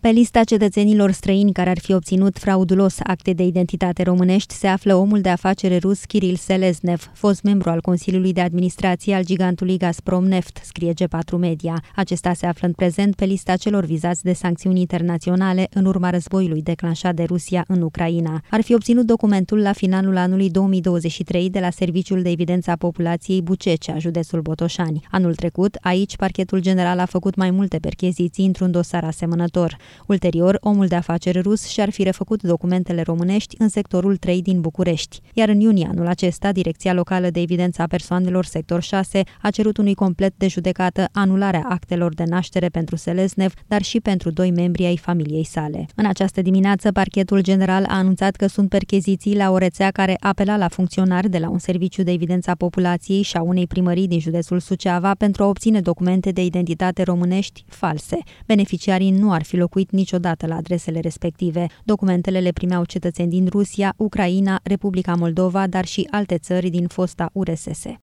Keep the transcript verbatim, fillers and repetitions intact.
Pe lista cetățenilor străini care ar fi obținut fraudulos acte de identitate românești se află omul de afaceri rus Kiril Seleznev, fost membru al Consiliului de Administrație al gigantului Gazprom Neft, scrie G patru Media. Acesta se află în prezent pe lista celor vizați de sancțiuni internaționale în urma războiului declanșat de Rusia în Ucraina. Ar fi obținut documentul la finalul anului două mii douăzeci și trei de la Serviciul de Evidență a Populației Bucecea, județul Botoșani. Anul trecut, aici, Parchetul General a făcut mai multe percheziții într-un dosar asemănător. Ulterior, omul de afaceri rus și-ar fi refăcut documentele românești în sectorul trei din București. Iar în iunie anul acesta, Direcția Locală de Evidență a Persoanelor sector șase a cerut unui complet de judecată anularea actelor de naștere pentru Seleznev, dar și pentru doi membri ai familiei sale. În această dimineață, Parchetul General a anunțat că sunt percheziții la o rețea care apela la funcționari de la un serviciu de evidență a populației și a unei primării din județul Suceava pentru a obține documente de identitate românești false. Beneficiarii nu ar fi locuit niciodată la adresele respective. Documentele le primeau cetățeni din Rusia, Ucraina, Republica Moldova, dar și alte țări din fosta U R S S.